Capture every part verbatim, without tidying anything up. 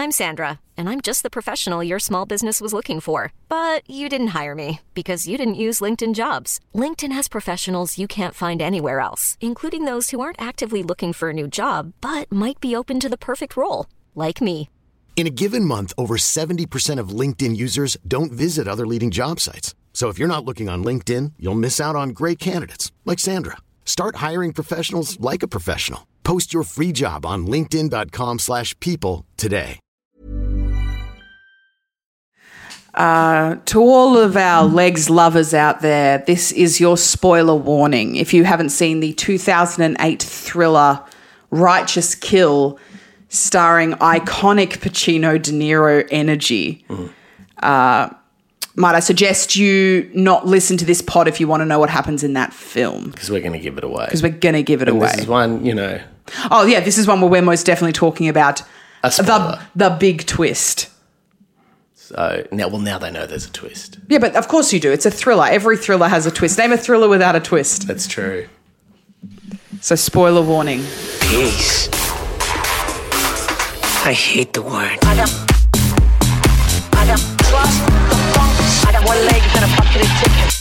I'm Sandra, and I'm just the professional your small business was looking for. But you didn't hire me because you didn't use LinkedIn Jobs. LinkedIn has professionals you can't find anywhere else, including those who aren't actively looking for a new job, but might be open to the perfect role, like me. In a given month, over seventy percent of LinkedIn users don't visit other leading job sites. So if you're not looking on LinkedIn, you'll miss out on great candidates like Sandra. Start hiring professionals like a professional. Post your free job on linkedin.com slash people today. Uh, to all of our legs lovers out there, this is your spoiler warning. If you haven't seen the two thousand eight thriller Righteous Kill, starring iconic Pacino, De Niro energy, mm. uh, might I suggest you not listen to this pod if you want to know what happens in that film. Because we're going to give it away. Because we're going to give it and away. This is one, you know. Oh, yeah, this is one where we're most definitely talking about the, the big twist. So, now, well, now they know there's a twist. Yeah, but of course you do. It's a thriller. Every thriller has a twist. Name a thriller without a twist. That's true. So, spoiler warning. Peace. I hate the word. I got, I got trust the funk. I got one leg and a bucket of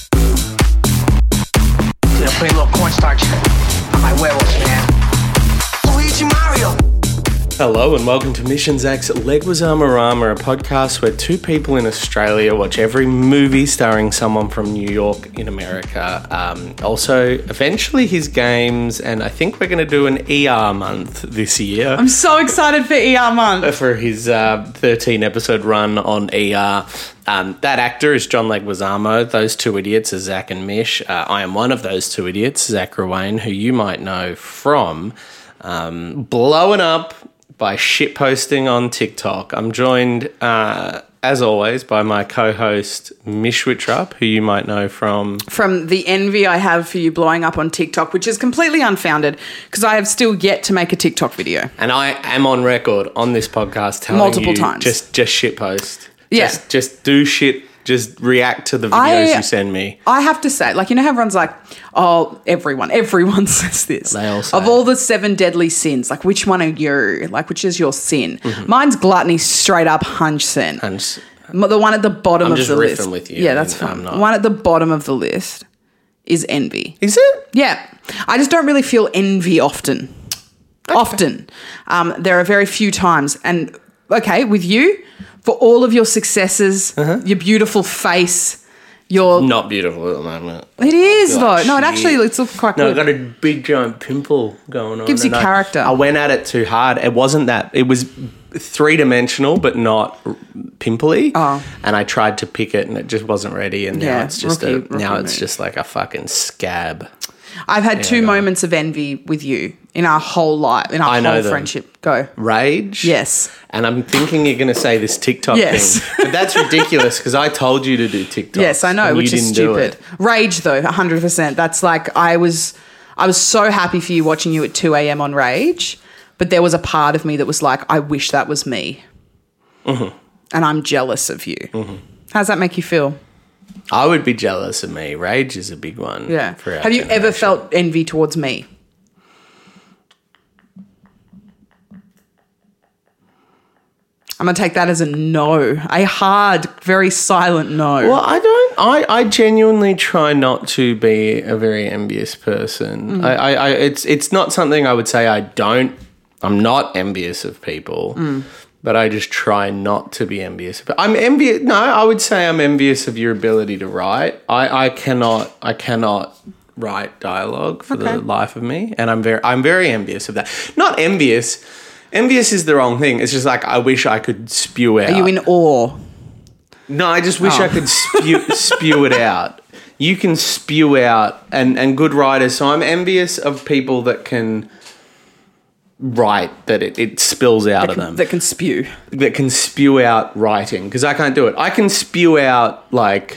chicken. Gonna put a little cornstarch on my werewolf, man. Luigi Mario. Hello and welcome to Mission Zach's Leguizamo-rama, a podcast where two people in Australia watch every movie starring someone from New York in America. Um, also, eventually his games, and I think we're going to do an E R month this year. I'm so excited for E R month. For his uh, thirteen episode run on E R. Um, that actor is John Leguizamo. Those two idiots are Zach and Mish. Uh, I am one of those two idiots, Zach Ruane, who you might know from um, blowing up by shitposting on TikTok. I'm joined, uh, as always, by my co-host, Mish Wittrup, who you might know from... From the envy I have for you blowing up on TikTok, which is completely unfounded because I have still yet to make a TikTok video. And I am on record on this podcast telling Multiple you times. just, just shitpost. Yeah. Just, just do shit. Just react to the videos I, you send me. I have to say, like, you know how everyone's like, oh, everyone, everyone says this. They all say Of all the seven deadly sins, like, which one are you? Like, which is your sin? Mm-hmm. Mine's gluttony, straight up hunch sin. Hunch. The one at the bottom I'm of just the riffing list. with you. Yeah, that's I'm fine. not. The one at the bottom of the list is envy. Is it? Yeah. I just don't really feel envy often. Okay. Often. Um, there are very few times. And, okay, with you... For all of your successes, uh-huh. your beautiful face, your... Not beautiful at the moment. It is, though. Like no, it shit. actually looks look quite no, good. No, I've got a big, giant pimple going on. Gives you I, character. I went at it too hard. It wasn't that... It was three-dimensional, but not pimply. Oh. And I tried to pick it, and it just wasn't ready. And yeah, now it's just rookie, a rookie now it's move. just like a fucking scab. I've had yeah, two moments of envy with you in our whole life, in our I know whole them. friendship. Go. Rage? Yes. And I'm thinking you're going to say this TikTok yes. thing. But that's ridiculous because I told you to do TikTok. Yes, I know, which is stupid. Rage, though, one hundred percent. That's like I was I was so happy for you watching you at two a.m. on Rage, but there was a part of me that was like, I wish that was me. Mm-hmm. And I'm jealous of you. Mm-hmm. How does that make you feel? I would be jealous of me. Rage is a big one. Yeah. For our Have you generation. ever felt envy towards me? I'm going to take that as a no. A hard, very silent no. Well, I don't. I, I genuinely try not to be a very envious person. Mm. I, I, I it's it's not something I would say I don't. I'm not envious of people. Mm. But I just try not to be envious. But I'm envious. No, I would say I'm envious of your ability to write. I, I cannot. I cannot write dialogue for okay. the life of me, and I'm very. I'm very envious of that. Not envious. Envious is the wrong thing. It's just like I wish I could spew out. Are you in awe? No, I just wish oh. I could spew spew it out. You can spew out, and and good writers. So I'm envious of people that can. Write that it, it spills out that of can, them that can spew that can spew out writing because I can't do it. I can spew out like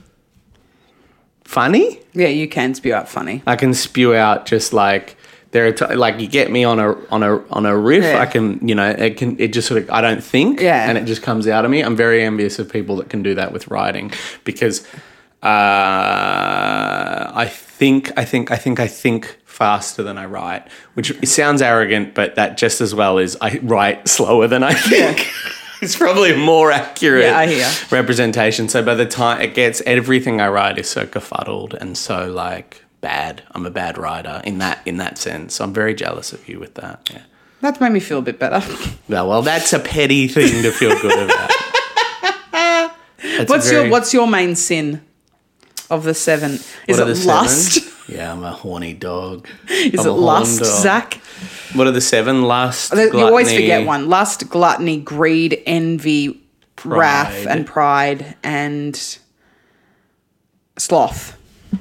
funny. Yeah, you can spew out funny. I can spew out just like there are t- like you get me on a on a on a riff. Yeah. I can you know it can it just sort of I don't think yeah. and it just comes out of me. I'm very envious of people that can do that with writing because uh, I think I think I think I think. faster than I write, which sounds arrogant, but that just as well is I write slower than I think. It's probably a more accurate Yeah, I hear. representation. So by the time it gets, everything I write is so kerfuddled and so like bad. I'm a bad writer in that in that sense. I'm very jealous of you with that. Yeah. That's made me feel a bit better. Well, well, that's a petty thing to feel good about. That's What's very- your What's your main sin of the seven? Is what are it the lust? seven? Yeah, I'm a horny dog. Is I'm it a horn lust, dog. Zach? What are the seven? Lust, You always gluttony, forget one. Lust, gluttony, greed, envy, wrath, Pride. and pride, and sloth.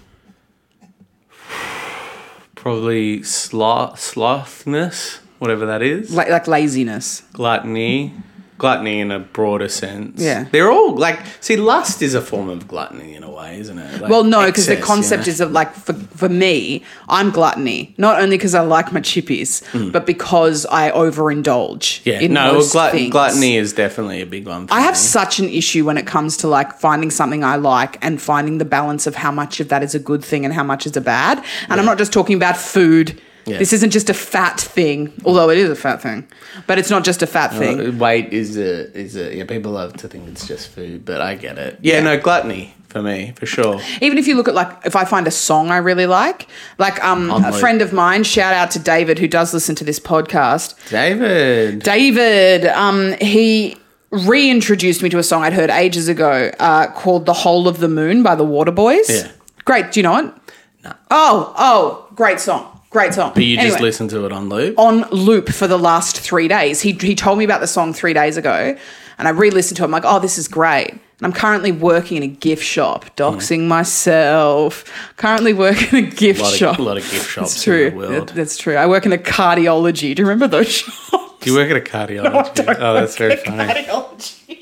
Probably sloth, slothness, whatever that is. Like, like laziness. Gluttony. Gluttony in a broader sense. Yeah. They're all like, see, lust is a form of gluttony in a way, isn't it? Like Well, no, because the excess, concept you know? is of like, for, for me, I'm gluttony. Not only because I like my chippies, but because I overindulge Yeah, in no, most glut- things. gluttony is definitely a big one for I have me. such an issue when it comes to like finding something I like and finding the balance of how much of that is a good thing and how much is a bad. And I'm not just talking about food. Yeah. This isn't just a fat thing, although it is a fat thing. But it's not just a fat thing. Uh, weight is a, is a, yeah, people love to think it's just food, but I get it. Yeah, no, gluttony for me, for sure. Even if you look at like, if I find a song I really like, like um, On a loop. friend of mine, shout out to David, who does listen to this podcast. David. David, um, he reintroduced me to a song I'd heard ages ago uh, called The Whole of the Moon by the Waterboys. Yeah. Great. Do you know it? No. Oh, oh, great song. Great song. But you just Anyway, listen to it on loop? on loop for the last three days. He, he told me about the song three days ago, and I re-listened to it. I'm like, oh, this is great. And I'm currently working in a gift shop, doxing myself. Currently working in a gift A lot, shop. of, a lot of gift shops It's true. in the world. That- that's true. I work in a cardiology. Do you remember those shops? Do you work at a cardiology? Oh, that's very funny. Cardiology.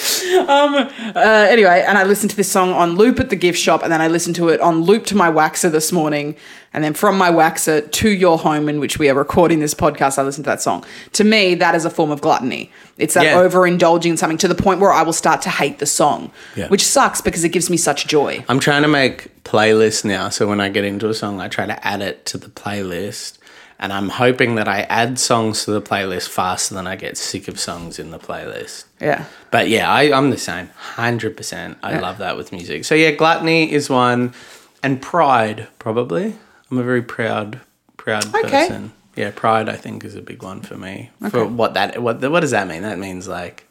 um, uh, anyway, and I listened to this song on loop at the gift shop, and then I listened to it on loop to my waxer this morning, and then from my waxer to your home in which we are recording this podcast, I listened to that song. To me, that is a form of gluttony. It's that Yeah. overindulging in something to the point where I will start to hate the song, Yeah. which sucks because it gives me such joy. I'm trying to make playlists now, so when I get into a song, I try to add it to the playlist. And I'm hoping that I add songs to the playlist faster than I get sick of songs in the playlist. Yeah. But yeah, I, I'm the same, one hundred percent. I Yeah. love that with music. So yeah, gluttony is one, and pride probably. I'm a very proud, proud Okay. person. Yeah, pride I think is a big one for me. For what that what what does that mean? That means like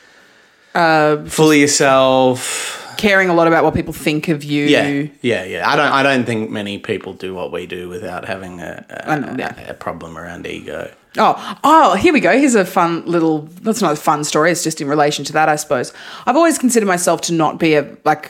uh, full of yourself. Caring a lot about what people think of you. Yeah, yeah, yeah. I don't I don't think many people do what we do without having a I know, a, yeah. a, a problem around ego. Oh, oh, here we go. Here's a fun little, that's not a fun story. It's just in relation to that, I suppose. I've always considered myself to not be a, like,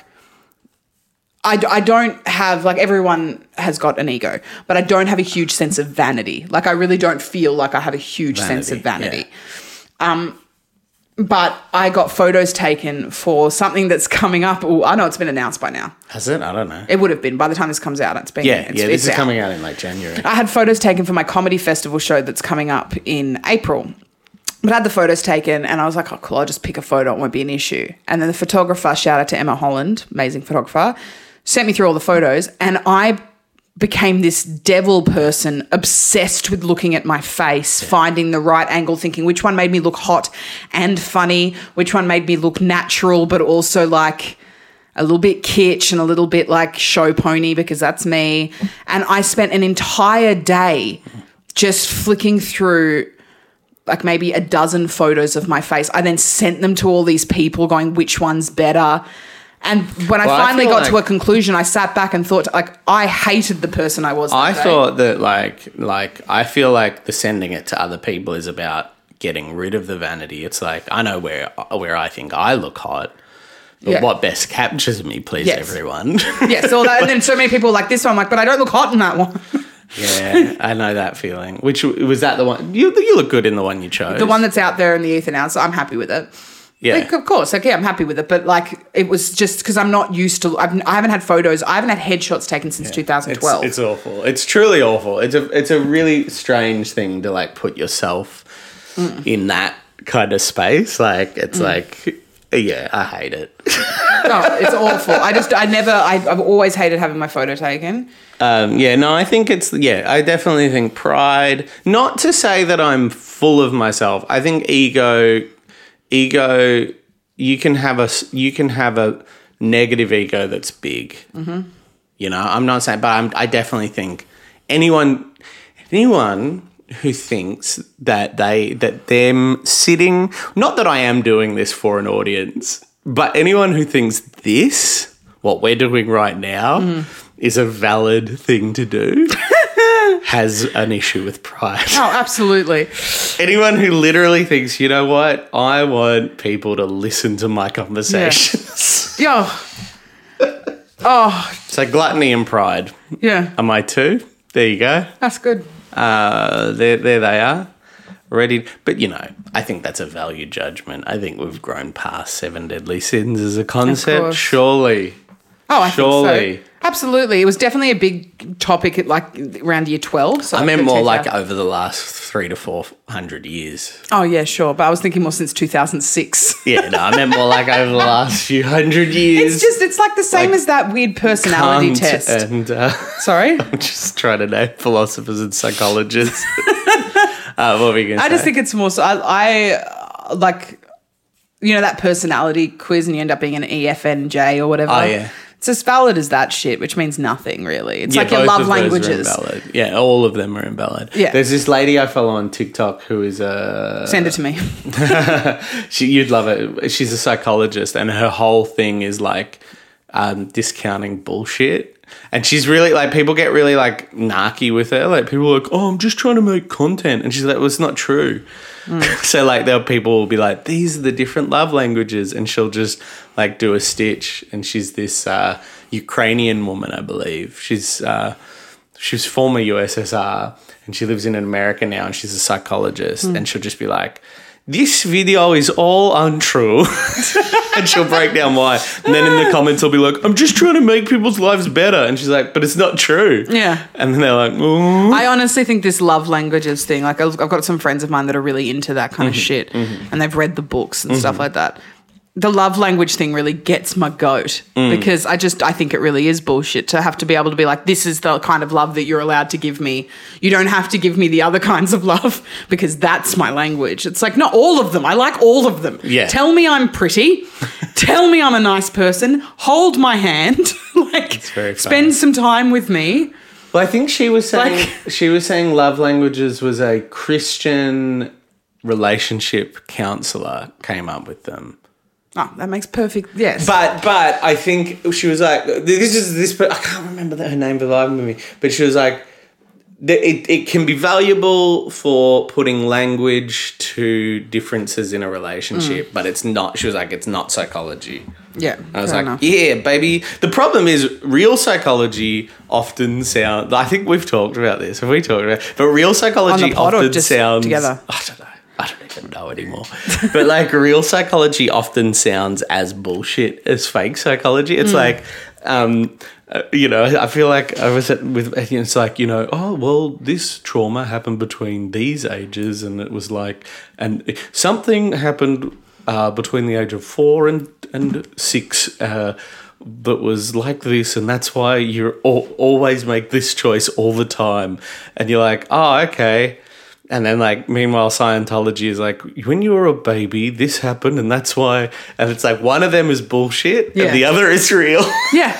I, I don't have, like, everyone has got an ego, but I don't have a huge sense of vanity. Like, I really don't feel like I have a huge sense of Vanity, vanity. Um, but I got photos taken for something that's coming up. Oh, I know it's been announced by now. Has it? I don't know. It would have been by the time this comes out. It's been, yeah, it's, yeah. This it's is out. coming out in like January. I had photos taken for my comedy festival show that's coming up in April. But I had the photos taken and I was like, oh, cool, I'll just pick a photo. It won't be an issue. And then the photographer, shout out to Emma Holland, amazing photographer, sent me through all the photos and I became this devil person obsessed with looking at my face, yeah. finding the right angle, thinking which one made me look hot and funny, which one made me look natural, but also like a little bit kitsch and a little bit like show pony because that's me. And I spent an entire day just flicking through like maybe a dozen photos of my face. I then sent them to all these people going, which one's better? And when I well, finally I got like, to a conclusion, I sat back and thought, like, I hated the person I was that I day. thought that, like, like I feel like the sending it to other people is about getting rid of the vanity. It's like, I know where where I think I look hot, but Yeah. what best captures me, please, Yes. everyone. Yes, all that, and then so many people were like this one. I'm like, but I don't look hot in that one. Yeah, I know that feeling. Which, was that the one? You, you look good in the one you chose. The one that's out there in the ether now, so I'm happy with it. Yeah. Like, of course, okay, I'm happy with it, but like it was just because I'm not used to. I've, I haven't had photos. I haven't had headshots taken since two thousand twelve. It's, it's awful. It's truly awful. It's a it's a really strange thing to like put yourself mm. in that kind of space. Like it's mm. like, yeah, I hate it. No, it's awful. I just, I never, I, I've always hated having my photo taken. Um, yeah, no, I think it's, yeah, I definitely think pride, not to say that I'm full of myself. I think ego ego, you can have a you can have a negative ego that's big. Mm-hmm. You know, I'm not saying, but I'm, I definitely think anyone anyone who thinks that they that them sitting, not that I am doing this for an audience, but anyone who thinks this, what we're doing right now, mm. is a valid thing to do, has an issue with pride. Oh, absolutely. Anyone who literally thinks, you know what, I want people to listen to my conversations. Yeah. yeah. Oh. So gluttony and pride. Yeah. Am I two? There you go. That's good. Uh, there, there they are. Ready. But, you know, I think that's a value judgment. I think we've grown past seven deadly sins as a concept. Surely. Oh, I Surely. think so. Absolutely. It was definitely a big topic at like around year twelve. So I meant more like out. over the last three to four hundred years. Oh, yeah, sure. But I was thinking more since two thousand six. Yeah, no, I meant more like over the last few hundred years. It's just, it's like the same like as that weird personality test. And, uh, Sorry? I'm just trying to name philosophers and psychologists. uh, what were you going to say? I just think it's more so, I, I like, you know, that personality quiz and you end up being an E F N J or whatever. Oh, yeah. It's as valid as that shit, which means nothing really. It's yeah, like your love languages. Yeah, all of them are invalid. Yeah. There's this lady I follow on TikTok who is a... Send it to me. she, you'd love it. She's a psychologist and her whole thing is like um, discounting bullshit. And she's really like, people get really like narky with her. Like people are like, oh, I'm just trying to make content. And she's like, well, it's not true. Mm. So like there people will be like, these are the different love languages. And she'll just like do a stitch. And she's this uh, Ukrainian woman, I believe. She's uh, she's former U S S R and she lives in America now and she's a psychologist. Mm. And she'll just be like, this video is all untrue. And she'll break down why. And then in the comments, I'll be like, I'm just trying to make people's lives better. And she's like, but it's not true. Yeah. And then they're like, ooh. I honestly think this love languages thing, like I've got some friends of mine that are really into that kind mm-hmm. of shit mm-hmm. and they've read the books and mm-hmm. stuff like that. The love language thing really gets my goat mm. because I just, I think it really is bullshit to have to be able to be like, this is the kind of love that you're allowed to give me. You don't have to give me the other kinds of love because that's my language. It's like, not all of them. I like all of them. Yeah. Tell me I'm pretty. Tell me I'm a nice person. Hold my hand. Like, spend some time with me. Well, I think she was saying, Like- she was saying love languages was a Christian relationship counselor came up with them. Oh, that makes perfect, yes. But but I think she was like, this is this, but I can't remember her name for the life of me. But she was like, it, it can be valuable for putting language to differences in a relationship, mm. but it's not, she was like, it's not psychology. Yeah, I was fair like, enough. yeah, baby. The problem is real psychology often sounds, I think we've talked about this, have we talked about it? But real psychology On the pod or often just sounds, together? I don't know. I don't even know anymore. But like real psychology often sounds as bullshit as fake psychology. It's mm. like, um, uh, you know, I feel like I was at, with, it's like, you know, oh, well, this trauma happened between these ages and it was like, and something happened uh, between the age of four and, and six uh, that was like this and that's why you always make this choice all the time. And you're like, oh, okay. And then, like, meanwhile, Scientology is like, when you were a baby, this happened, and that's why. And it's like, one of them is bullshit, yeah. and the other is real. Yeah.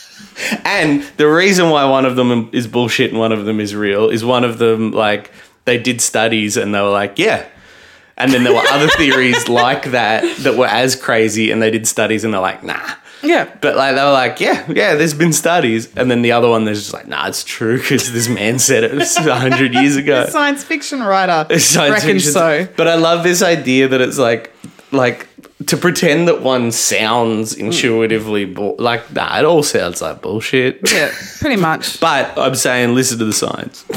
And the reason why one of them is bullshit and one of them is real is one of them, like, they did studies and they were like, yeah. And then there were other theories like that that were as crazy, and they did studies and they're like, nah. Yeah. But like they were like, yeah, yeah, there's been studies. And then the other one, there's just like, nah, it's true because this man said it one hundred years ago. Science fiction writer Science reckons fiction. so. But I love this idea that it's like, like to pretend that one sounds intuitively, bu- like, nah, it all sounds like bullshit. Yeah, pretty much. But I'm saying listen to the science.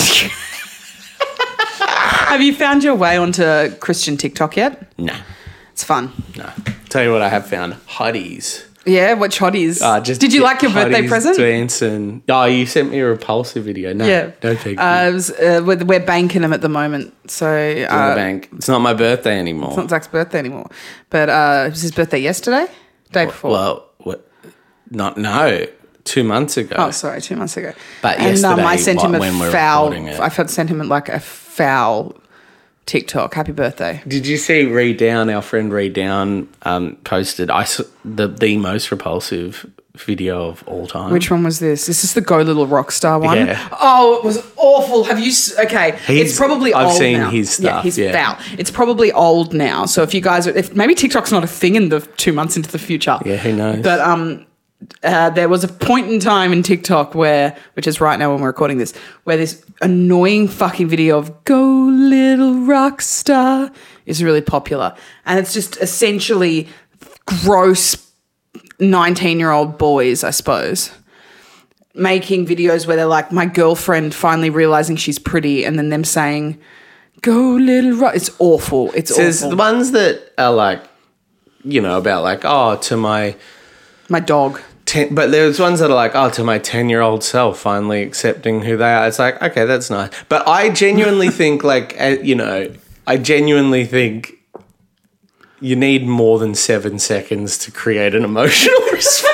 Have you found your way onto Christian TikTok yet? No. It's fun. No. Tell you what I have found. Hotties. Yeah, watch hotties. Uh, just Did you like your birthday hotties present? Dancing. Oh, you sent me a Repulsive video. No, yeah. no thank you. Uh, it was, uh, we're, we're banking them at the moment. So It's in uh, the bank. It's not my birthday anymore. It's not Zach's birthday anymore. But uh, it was his birthday yesterday? Day before. Well, what? Not, no. Two months ago. Oh, sorry, two months ago. But and yesterday, um, I sent him what, a when we're foul. recording it. I sent him like a foul TikTok. Happy birthday. Did you see Reed Down, our friend Reed Down, um, posted I saw the, the most repulsive video of all time? Which one was this? This is the Go Little Rockstar one. Yeah. Oh, it was awful. Have you... s- Okay. He's- it's probably I've old seen now. his Yeah, stuff, he's yeah. foul. It's probably old now. So if you guys... Are, if maybe TikTok's not a thing in the two months into the future. Yeah, who knows? But um, uh, there was a point in time in TikTok where, which is right now when we're recording this, where this annoying fucking video of Go Little Rockstar is really popular. And it's just essentially gross nineteen-year-old boys, I suppose, making videos where they're like, my girlfriend finally realising she's pretty, and then them saying, go little rock. It's awful. It's There's awful. the ones that are like, you know, about like, oh, to my... My dog. Ten, but there's ones that are like, oh, to my ten-year-old self, finally accepting who they are. It's like, okay, that's nice. But I genuinely think, like, uh, you know, I genuinely think you need more than seven seconds to create an emotional response.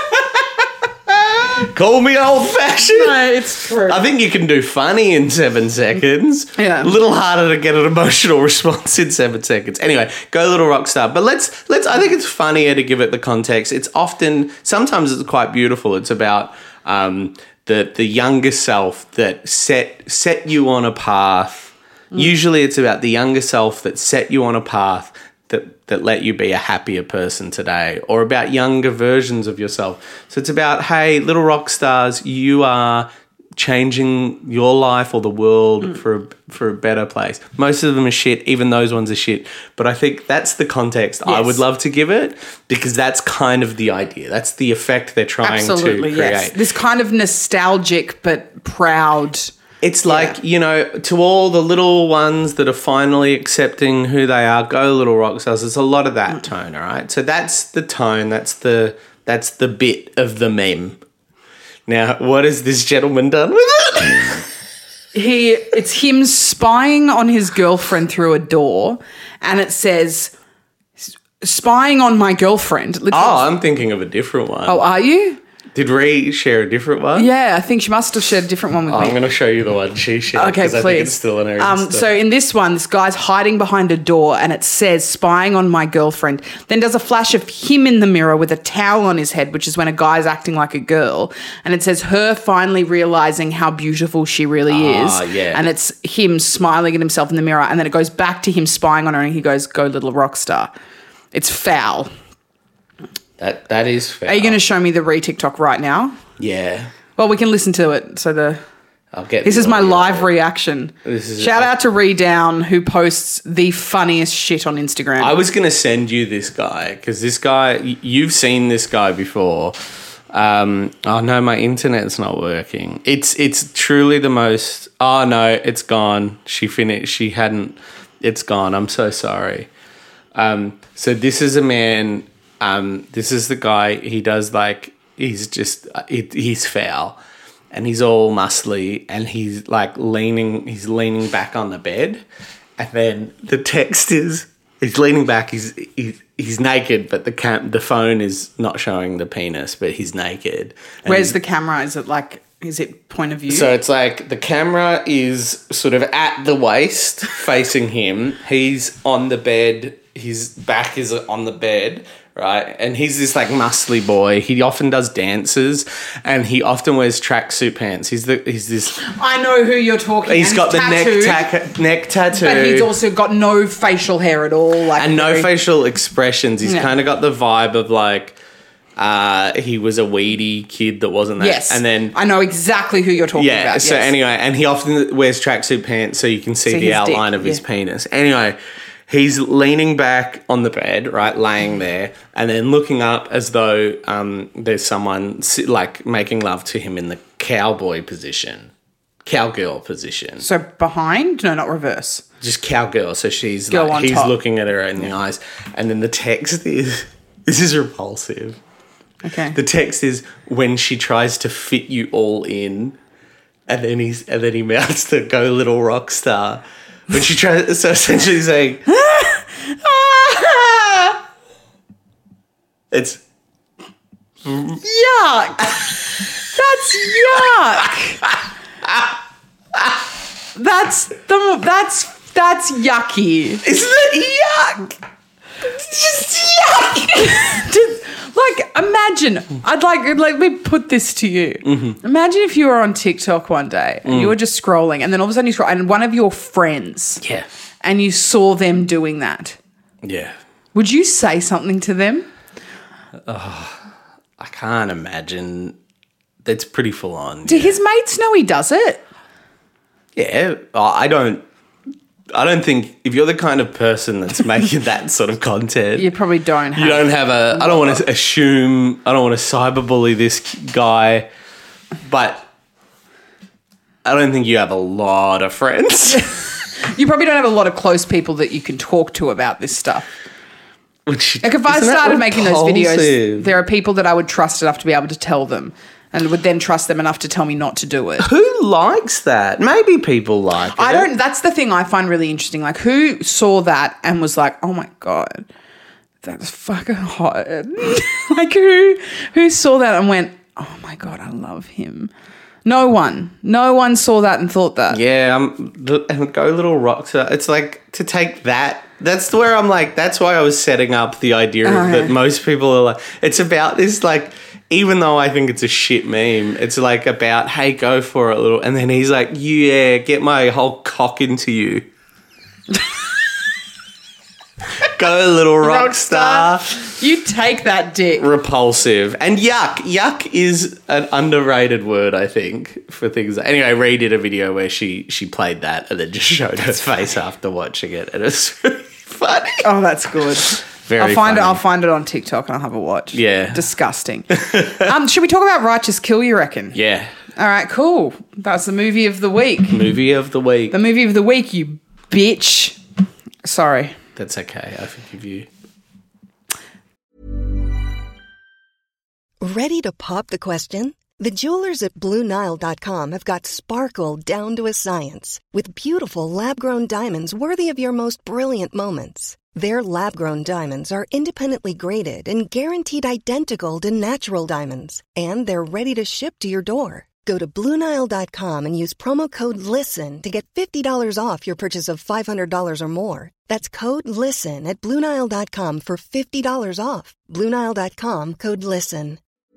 Call me old-fashioned. No, it's true. I think you can do funny in seven seconds. Yeah. A little harder to get an emotional response in seven seconds. Anyway, Go Little Rockstar. But let's let's. I think it's funnier to give it the context. It's often, sometimes it's quite beautiful. It's about um, the the younger self that set set you on a path. Mm. Usually, it's about the younger self that set you on a path that that let you be a happier person today, or about younger versions of yourself. So it's about, hey, little rock stars, you are changing your life or the world mm. for a, for a better place. Most of them are shit, even those ones are shit. But I think that's the context yes. I would love to give it, because that's kind of the idea. That's the effect they're trying Absolutely, to create. yes. This kind of nostalgic but proud... It's like, yeah. you know, to all the little ones that are finally accepting who they are, go little rock stars. There's a lot of that mm. tone, all right? So that's the tone. That's the that's the bit of the meme. Now, what has this gentleman done with it? he, it's him spying on his girlfriend through a door, and it says, spying on my girlfriend. Literally. Oh, I'm thinking of a different one. Oh, are you? Did Ree share a different one? Yeah, I think she must have shared a different one with oh, me. I'm going to show you the one she shared. Okay, please. I think it's still in her um, Insta. So in this one, this guy's hiding behind a door and it says, spying on my girlfriend. Then does a flash of him in the mirror with a towel on his head, which is when a guy's acting like a girl. And it says her finally realising how beautiful she really ah, is. Yeah. And it's him smiling at himself in the mirror. And then it goes back to him spying on her and he goes, go little rock star. It's foul. That That is foul. Are you going to show me the re-TikTok right now? Yeah. Well, we can listen to it. So the I'll get this is my audio. live reaction. This is Shout a, out to Ree Down, who posts the funniest shit on Instagram. I was going to send you this guy because this guy, you've seen this guy before. Um, oh no, my internet's not working. It's it's truly the most. Oh no, it's gone. She finished. She hadn't. It's gone. I'm so sorry. Um, so this is a man. Um, this is the guy. He does like. He's just, it, he's foul and he's all muscly and he's like leaning, he's leaning back on the bed. And then the text is, he's leaning back, he's, he's, he's naked, but the cam, the phone is not showing the penis, but he's naked. And Where's the camera? Is it like, is it point of view? So it's like the camera is sort of at the waist facing him. He's on the bed. His back is on the bed. Right, and he's this like muscly boy. He often does dances, and he often wears tracksuit pants. He's the he's this. I know who you're talking. He's and got the tattooed, neck ta- neck tattoo, but he's also got no facial hair at all, like and no very... facial expressions. He's Yeah. kind of got the vibe of like uh, he was a weedy kid that wasn't that. Yes, and then I know exactly who you're talking yeah. about. So yes. anyway, and he often wears tracksuit pants so you can see See the his outline dick, of his yeah. penis. Anyway. He's leaning back on the bed, right, laying there, and then looking up as though um, there's someone si- like making love to him in the cowboy position, cowgirl position. So behind? No, not reverse. Just cowgirl. So she's Girl like, on he's top. looking at her in the eyes, and then the text is, this is repulsive. Okay. The text is when she tries to fit you all in, and then he's and then he mouths the go little rock star. When she tries, so essentially saying, it's yuck. That's yuck. That's the that's That's yucky. Isn't it yuck? Just yuck. Just, like, imagine, I'd like, like, let me put this to you. Mm-hmm. Imagine if you were on TikTok one day and mm. you were just scrolling and then all of a sudden you scroll and one of your friends yeah. and you saw them doing that. Yeah. Would you say something to them? Oh, I can't imagine. That's pretty full on. Do yeah. his mates know he does it? Yeah. I don't. I don't think if you're the kind of person that's making that sort of content, you probably don't have. You don't have a. I don't want to assume. I don't want to cyberbully this guy, but I don't think you have a lot of friends. You probably don't have a lot of close people that you can talk to about this stuff. Which, like if I started making those videos, there are people that I would trust enough to be able to tell them. And would then trust them enough to tell me not to do it. Who likes that? Maybe people like it. I don't. That's the thing I find really interesting. Like, who saw that and was like, "Oh my god, that's fucking hot." Like, who who saw that and went, "Oh my god, I love him." No one. No one saw that and thought that. Yeah, um, the, and go little rocks. It's like to take that. That's where I'm like. That's why I was setting up the idea oh, that yeah. most people are like. It's about this like. Even though I think it's a shit meme, it's like about, hey, go for it a little. And then he's like, yeah, get my whole cock into you. Go, little rock, rock star. star. You take that dick. Repulsive. And yuck. Yuck is an underrated word, I think, for things. Anyway, Ree did a video where she, she played that and then just showed her face after watching it. And it's really funny. Oh, that's good. Very I'll find funny. it. I'll find it on TikTok and I'll have a watch. Yeah, disgusting. um, should we talk about Righteous Kill? You reckon? Yeah. All right. Cool. That's the movie of the week. Movie of the week. The movie of the week. You bitch. Sorry. That's okay. I forgive you. Ready to pop the question? The jewelers at Blue Nile dot com have got sparkle down to a science with beautiful lab-grown diamonds worthy of your most brilliant moments. Their lab-grown diamonds are independently graded and guaranteed identical to natural diamonds. And they're ready to ship to your door. Go to Blue Nile dot com and use promo code LISTEN to get fifty dollars off your purchase of five hundred dollars or more. That's code LISTEN at Blue Nile dot com for fifty dollars off. Blue Nile dot com, code LISTEN.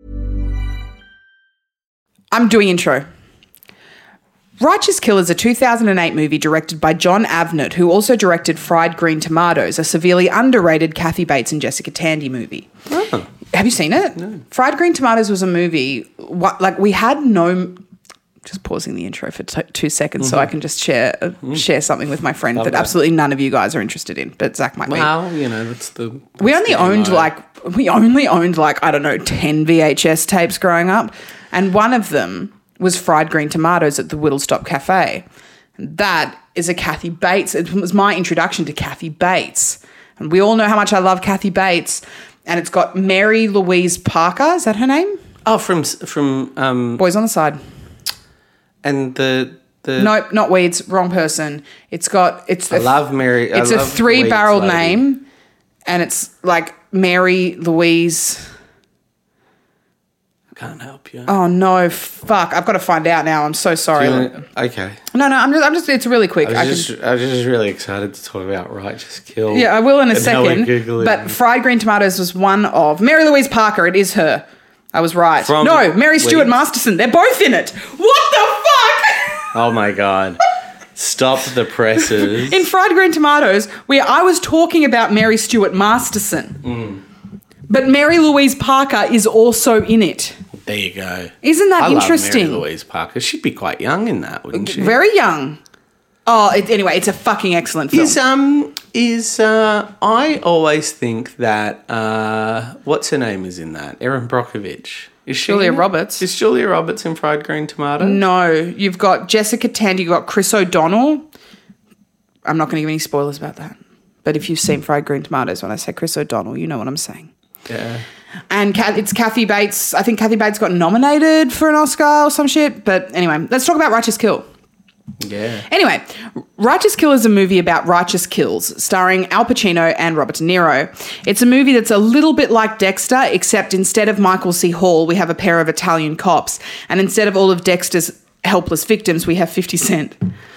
I'm doing intro. Righteous Kill is a two thousand eight movie directed by John Avnet, who also directed Fried Green Tomatoes, a severely underrated Kathy Bates and Jessica Tandy movie. Oh. Have you seen it? No. Fried Green Tomatoes was a movie, what, like we had no... Just pausing the intro for t- two seconds mm-hmm. so I can just share uh, mm. share something with my friend Love that, that absolutely none of you guys are interested in, but Zach might well, be. Well, you know, that's the... That's we only the owned mode. like... We only owned like, I don't know, ten V H S tapes growing up, and one of them was Fried Green Tomatoes at the Whittle Stop Cafe. And that is a Kathy Bates. It was my introduction to Kathy Bates. And we all know how much I love Kathy Bates. And it's got Mary Louise Parker. Is that her name? Oh, from... from um, Boys on the Side. And the... the Nope, not Weeds. Wrong person. It's got... It's I love Mary... It's I a love three-barreled Weeds lady. name. And it's like Mary Louise... Can't help you. Oh no! Fuck! I've got to find out now. I'm so sorry. Wanna, okay. No, no. I'm just. I'm just. It's really quick. I was, I just, can, I was just really excited to talk about Righteous Kill. Yeah, I will in a and second. But Fried Green Tomatoes was one of Mary Louise Parker. It is her. I was right. From no, Mary Stuart Weeds? Masterson. They're both in it. What the fuck? Oh my god! Stop the presses. In Fried Green Tomatoes, where I was talking about Mary Stuart Masterson, mm. but Mary Louise Parker is also in it. There you go. Isn't that I interesting? Love Mary Louise Parker. She'd be quite young in that, wouldn't she? Very young. Oh, it, anyway, it's a fucking excellent film. Is um is uh I always think that uh what's her name is in that? Erin Brockovich. Is she Julia in it? Roberts. Is Julia Roberts in Fried Green Tomatoes? No, you've got Jessica Tandy, you've got Chris O'Donnell. I'm not going to give any spoilers about that. But if you've seen Fried Green Tomatoes, when I say Chris O'Donnell, you know what I'm saying. Yeah. And it's Kathy Bates. I think Kathy Bates got nominated for an Oscar or some shit. But anyway, let's talk about Righteous Kill. Yeah. Anyway, Righteous Kill is a movie about righteous kills, starring Al Pacino and Robert De Niro. It's a movie that's a little bit like Dexter, except instead of Michael C. Hall, we have a pair of Italian cops. And instead of all of Dexter's helpless victims, we have fifty Cent.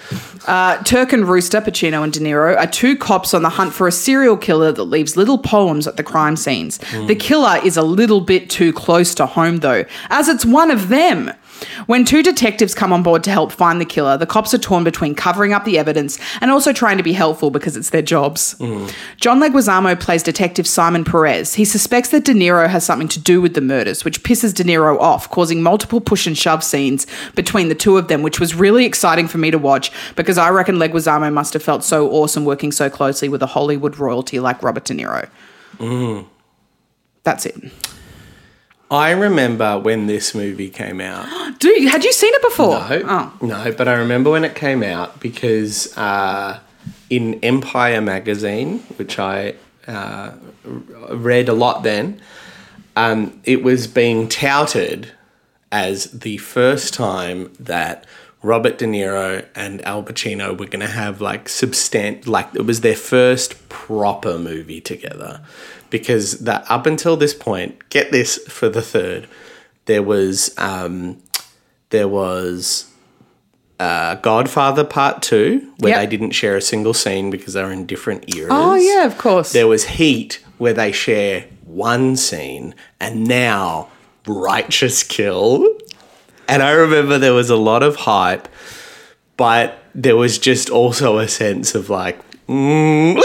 Uh, Turk and Rooster, Pacino and De Niro, are two cops on the hunt for a serial killer that leaves little poems at the crime scenes. Mm. The killer is a little bit too close to home, though, as it's one of them. When two detectives come on board to help find the killer, the cops are torn between covering up the evidence and also trying to be helpful because it's their jobs. Mm. John Leguizamo plays Detective Simon Perez. He suspects that De Niro has something to do with the murders, which pisses De Niro off, causing multiple push and shove scenes between the two of them, which was really exciting for me to watch because I reckon Leguizamo must have felt so awesome working so closely with a Hollywood royalty like Robert De Niro. Mm. That's it. I remember when this movie came out. Dude, had you seen it before? No, oh. no, but I remember when it came out because uh, in Empire magazine, which I uh, read a lot then, um, it was being touted as the first time that Robert De Niro and Al Pacino were going to have like substan- like it was their first proper movie together. Because that up until this point, get this for the third, there was um, there was uh, Godfather Part Two, where yep. they didn't share a single scene because they were in different eras. Oh yeah, of course. There was Heat, where they share one scene, and now Righteous Kill. And I remember there was a lot of hype, but there was just also a sense of like. Mm.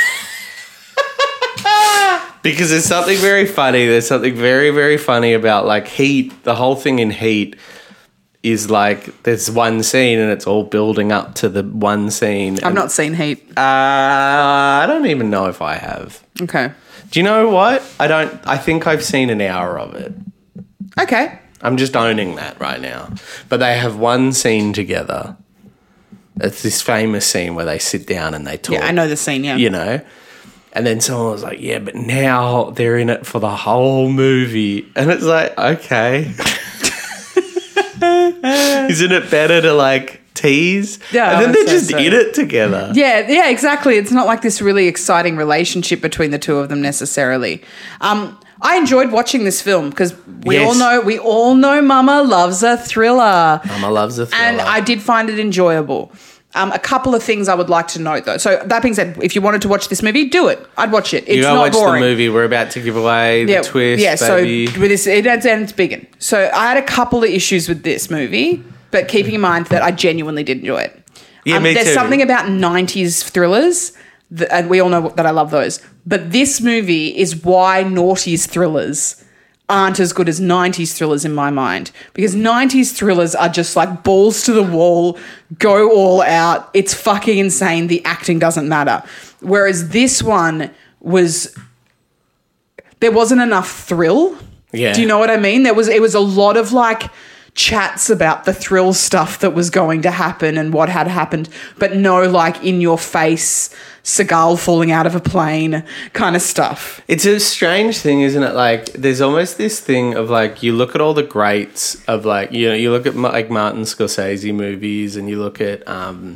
Because there's something very funny. There's something very, very funny about like Heat. The whole thing in Heat is like there's one scene and it's all building up to the one scene. I've not seen Heat. Uh, I don't even know if I have. Okay. Do you know what? I don't. I think I've seen an hour of it. Okay. I'm just owning that right now. But they have one scene together. It's this famous scene where they sit down and they talk. Yeah, I know the scene, yeah. You know? And then someone was like, yeah, but now they're in it for the whole movie. And it's like, okay. Isn't it better to like tease? Yeah, and then they're so, just so. in it together. Yeah, yeah, exactly. It's not like this really exciting relationship between the two of them necessarily. Um, I enjoyed watching this film because we Yes. all know we all know Mama loves a thriller. Mama loves a thriller. And I did find it enjoyable. Um, a couple of things I would like to note, though. So that being said, if you wanted to watch this movie, do it. I'd watch it. It's you go not watch boring. the movie. We're about to give away the yeah, twist, yeah, baby. so with this, it ends and it's big. So I had a couple of issues with this movie, but keeping in mind that I genuinely did enjoy it. Yeah, um, me there's too. something about nineties thrillers, that, and we all know that I love those. But this movie is why noughties thrillers aren't as good as nineties thrillers in my mind, because nineties thrillers are just like balls to the wall, go all out. It's fucking insane. The acting doesn't matter. Whereas this one was, there wasn't enough thrill. Yeah. Do you know what I mean? There was, it was a lot of like chats about the thrill stuff that was going to happen and what had happened, but no like in your face Seagal falling out of a plane kind of stuff. It's a strange thing, isn't it? Like, there's almost this thing of like, you look at all the greats of like, you know, you look at like Martin Scorsese movies and you look at um,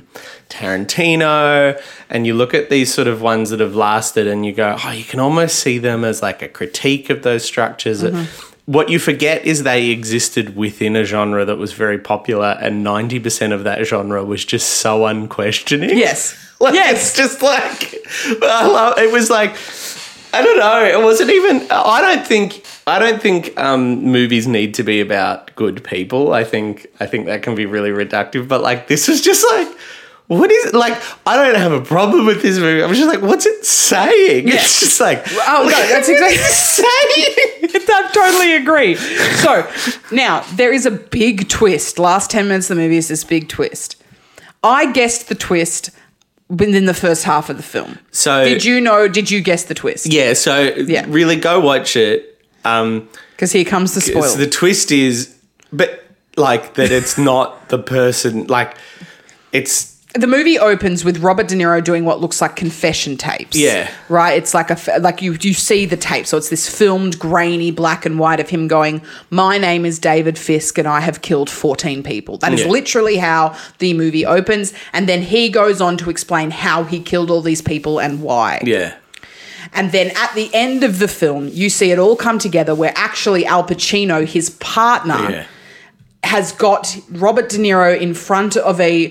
Tarantino and you look at these sort of ones that have lasted and you go, oh, you can almost see them as like a critique of those structures. Mm-hmm. What you forget is they existed within a genre that was very popular, and ninety percent of that genre was just so unquestioning. Yes. Like, yes. It's just like, I love, it was like, I don't know. It wasn't even, I don't think, I don't think um, movies need to be about good people. I think, I think that can be really reductive, but like, this was just like, what is it? Like, I don't have a problem with this movie. I'm just like, what's it saying? Yeah. It's just like, oh, no, that's exactly saying. I totally agree. So, now, there is a big twist. Last ten minutes of the movie is this big twist. I guessed the twist within the first half of the film. So, did you know, did you guess the twist? Yeah, so Yeah. really go watch it. Um, Because here comes the spoil. So the twist is, but like that it's not the person, like it's, The movie opens with Robert De Niro doing what looks like confession tapes. Yeah. Right? It's like a like you you see the tape. So it's this filmed, grainy, black and white of him going, my name is David Fisk and I have killed fourteen people. That is Yeah. literally how the movie opens. And then he goes on to explain how he killed all these people and why. yeah. And then at the end of the film, you see it all come together where actually Al Pacino, his partner, Yeah. has got Robert De Niro in front of a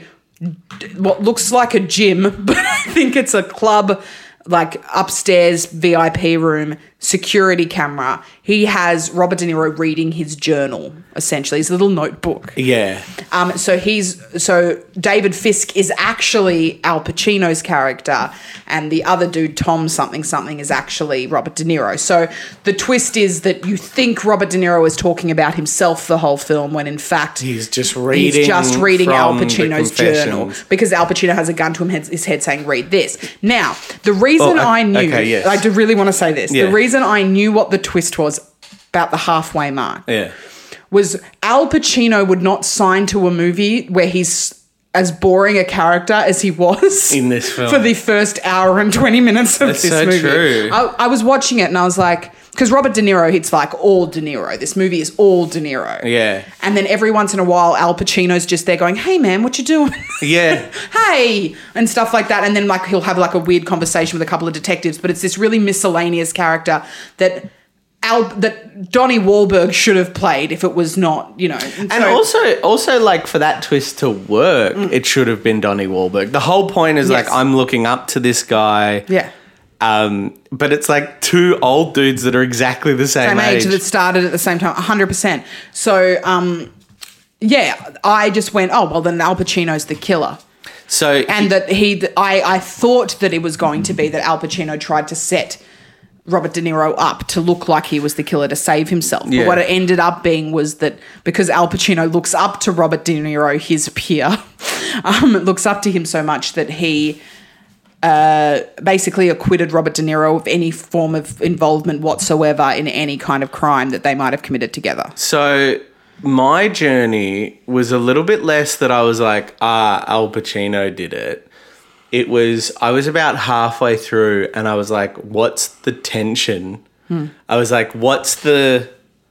what looks like a gym, but I think it's a club, like upstairs V I P room, security camera. He has Robert De Niro reading his journal, essentially, his little notebook. Yeah. Um, so he's so David Fisk is actually Al Pacino's character, and the other dude, Tom something something, is actually Robert De Niro. So the twist is that you think Robert De Niro is talking about himself the whole film, when in fact He's just reading. he's just reading Al from the Pacino's journal, confessions. because Al Pacino has a gun to him head- his head saying, "Read this." Now, the reason Oh, I- I knew, okay, yes. I do really want to say this. Yeah. The reason I knew what the twist was about the halfway mark Yeah. was Al Pacino would not sign to a movie where he's as boring a character as he was In this film. for the first hour and twenty minutes of That's this so movie. true. I, I was watching it and I was like, because Robert De Niro, it's like all De Niro. This movie is all De Niro. Yeah. And then every once in a while, Al Pacino's just there going, "Hey man, what you doing?" Yeah. "Hey," and stuff like that. And then like he'll have like a weird conversation with a couple of detectives, but it's this really miscellaneous character that Al that Donnie Wahlberg should have played if it was not, you know. And also, also like for that twist to work, it should have been Donnie Wahlberg. The whole point is Yes. like I'm looking up to this guy. yeah. Um, but it's like two old dudes that are exactly the same, Same age age. that started at the same time, one hundred percent. So, um, yeah, I just went, oh, well, then Al Pacino's the killer. So And that he, I, I thought that it was going to be that Al Pacino tried to set Robert De Niro up to look like he was the killer to save himself. Yeah. But what it ended up being was that because Al Pacino looks up to Robert De Niro, his peer, um, looks up to him so much that he uh, basically acquitted Robert De Niro of any form of involvement whatsoever in any kind of crime that they might have committed together. So my journey was a little bit less that I was like, ah, Al Pacino did it. It was, I was about halfway through and I was like, what's the tension? Hmm. I was like, what's the,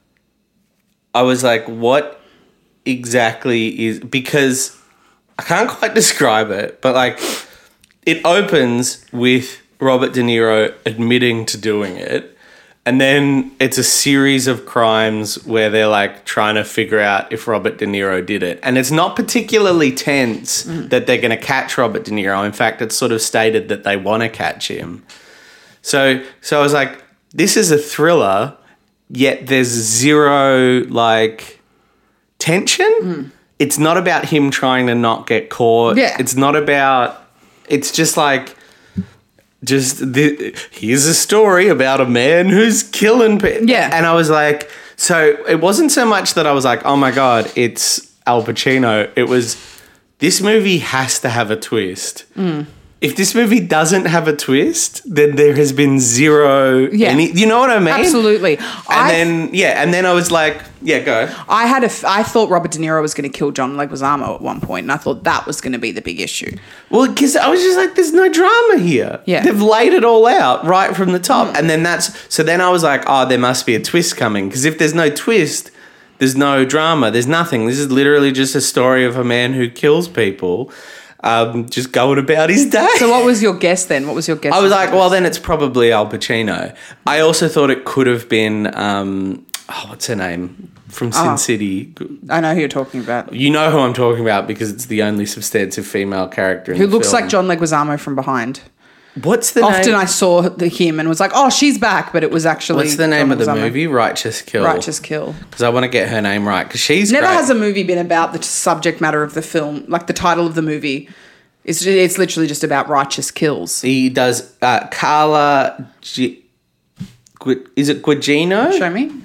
I was like, what exactly is, because I can't quite describe it, but like it opens with Robert De Niro admitting to doing it. And then it's a series of crimes where they're like trying to figure out if Robert De Niro did it. And it's not particularly tense Mm. that they're going to catch Robert De Niro. In fact, it's sort of stated that they want to catch him. So, so I was like, this is a thriller, yet there's zero like tension. It's not about him trying to not get caught. Yeah. It's not about, it's just like, just the, here's a story about a man who's killing people. Yeah. And I was like, so it wasn't so much that I was like, oh my God, it's Al Pacino. It was, this movie has to have a twist. Mm. If this movie doesn't have a twist, then there has been zero. Yeah. Any, you know what I mean? Absolutely. And I, then, yeah, and then I was like, yeah, go. I had a, f- I thought Robert De Niro was going to kill John Leguizamo at one point, and I thought that was going to be the big issue. Well, because I was just like, there's no drama here. Yeah. They've laid it all out right from the top. And then that's, so then I was like, oh, there must be a twist coming. Because if there's no twist, there's no drama. There's nothing. This is literally just a story of a man who kills people, um, just going about his day. So what was your guess then? What was your guess? I was like, well, then it's probably Al Pacino. I also thought it could have been, um, oh, what's her name? From Sin Oh. City. I know who you're talking about. You know who I'm talking about because it's the only substantive female character in Who the looks film. like John Leguizamo from behind. What's the Often name? I saw the, him and was like, oh, she's back, but it was actually What's the name John of the Leguizamo. movie? Righteous Kill. Righteous Kill. Because I want to get her name right. Because she's Never great. has a movie been about the subject matter of the film, like the title of the movie. It's, it's literally just about righteous kills. He does uh, Carla. G- Gu- is it Gugino? Show me.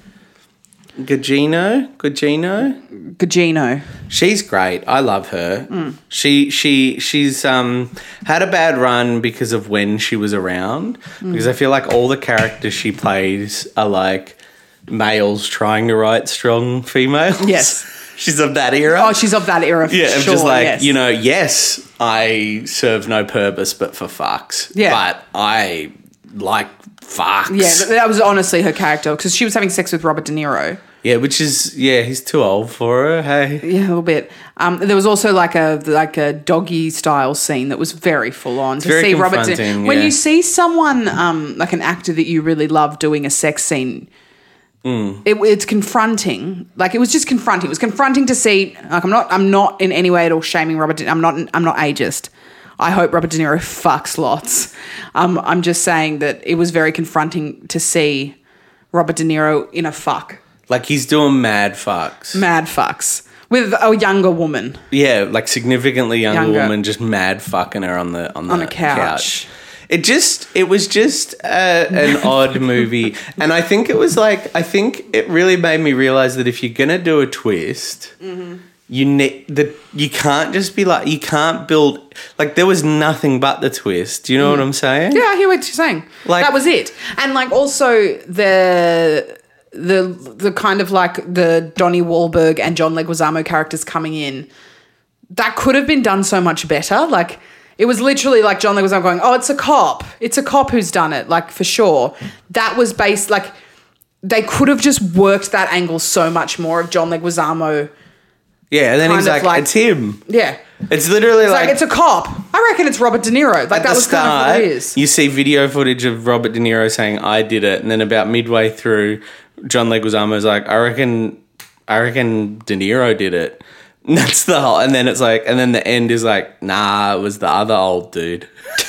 Gugino? Gugino? Gugino. She's great. I love her. She she she's um had a bad run because of when she was around. Because I feel like all the characters she plays are like males trying to write strong females. Yes. She's of that era. Oh, she's of that era for yeah, I'm sure. just like, yes. you know, yes, I serve no purpose but for fucks. Yeah. But I like fucks. Yeah, th- that was honestly her character because she was having sex with Robert De Niro. Yeah, which is, yeah, he's too old for her, hey. Yeah, a little bit. Um, there was also like a like a doggy style scene that was very full on. To very see Robert De- confronting, when yeah. you see someone um, like an actor that you really love doing a sex scene, Mm. It, it's confronting. Like, it was just confronting. It was confronting to see. Like, I'm not. I'm not in any way at all shaming Robert. De, I'm not. I'm not ageist. I hope Robert De Niro fucks lots. Um, I'm just saying that it was very confronting to see Robert De Niro in a fuck. Like, he's doing mad fucks. Mad fucks. With a younger woman. Yeah, like significantly younger, Younger. woman, just mad fucking her on the on the On a couch. couch. It just, it was just uh, an odd movie, and I think it was like, I think it really made me realize that if you're gonna do a twist, mm-hmm. you need that you can't just be like, you can't build like there was nothing but the twist. Do you know mm. what I'm saying? Yeah, I hear what you're saying. Like, that was it, and like also the. The the kind of like the Donnie Wahlberg and John Leguizamo characters coming in, that could have been done so much better. Like, it was literally like John Leguizamo going, oh, it's a cop. It's a cop who's done it, like, for sure. That was based, like, they could have just worked that angle so much more of John Leguizamo. Yeah, and then kind he's of like, like- it's him. Yeah. It's literally It's like, like, it's a cop. I reckon it's Robert De Niro. Like, at that the was start, kind of what it is. you see video footage of Robert De Niro saying, I did it, and then about midway through, John Leguizamo's like, I reckon, I reckon De Niro did it. And that's the whole, and then it's like, and then the end is like, nah, it was the other old dude.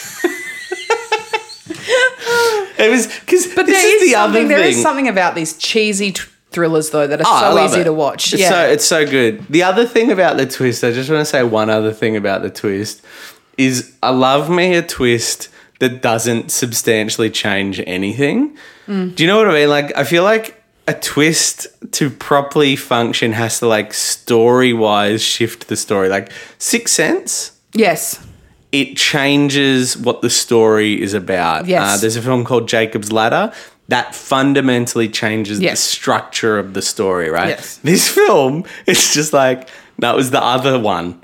It was, because But this there is is, the other something, there thing. is something about these cheesy t- thrillers, though, that are Oh, I so love easy it. to watch. It's yeah. so it's so good. The other thing about the twist, I just want to say one other thing about the twist, is I love me a twist that doesn't substantially change anything. Mm. Do you know what I mean? Like, I feel like a twist to properly function has to, like, story-wise shift the story. Like, Sixth Sense, Yes. it changes what the story is about. Yes. Uh, there's a film called Jacob's Ladder that fundamentally changes Yes. the structure of the story, right? Yes. This film, it's just like, that was the other one.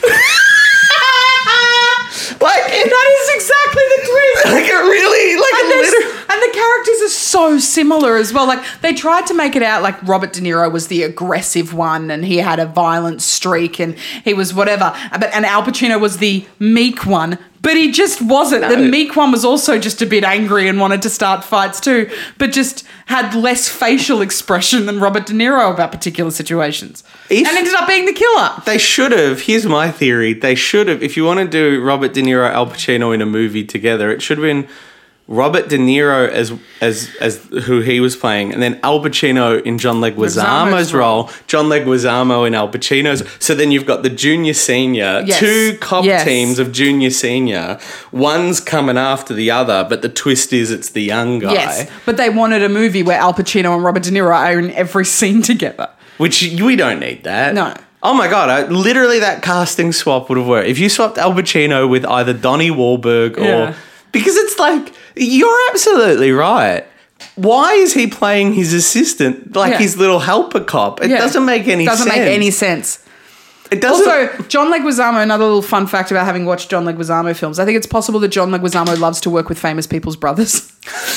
Like, That is exactly the twist. like it really, like And, it there's- literally. and the characters are so similar as well. Like, they tried to make it out like Robert De Niro was the aggressive one and he had a violent streak and he was whatever. But and Al Pacino was the meek one. But he just wasn't. No. The meek one was also just a bit angry and wanted to start fights too, but just had less facial expression than Robert De Niro about particular situations. If- and ended up being the killer. They should have, here's my theory, they should have, if you want to do Robert De Niro, Al Pacino in a movie together, it should have been Robert De Niro as as as who he was playing, and then Al Pacino in John Leguizamo's Leguizamo's role, John Leguizamo in Al Pacino's. So then you've got the junior senior, Yes. two cop Yes. teams of junior senior. One's coming after the other, but the twist is it's the young guy. Yes. But they wanted a movie where Al Pacino and Robert De Niro are in every scene together. Which we don't need that. No. Oh my God, I, literally that casting swap would have worked. If you swapped Al Pacino with either Donnie Wahlberg or... Yeah. Because it's like, you're absolutely right. Why is he playing his assistant, like Yeah. his little helper cop? It Yeah. doesn't make any Doesn't sense. make any sense. It doesn't... Also, John Leguizamo, another little fun fact about having watched John Leguizamo films, I think it's possible that John Leguizamo loves to work with famous people's brothers.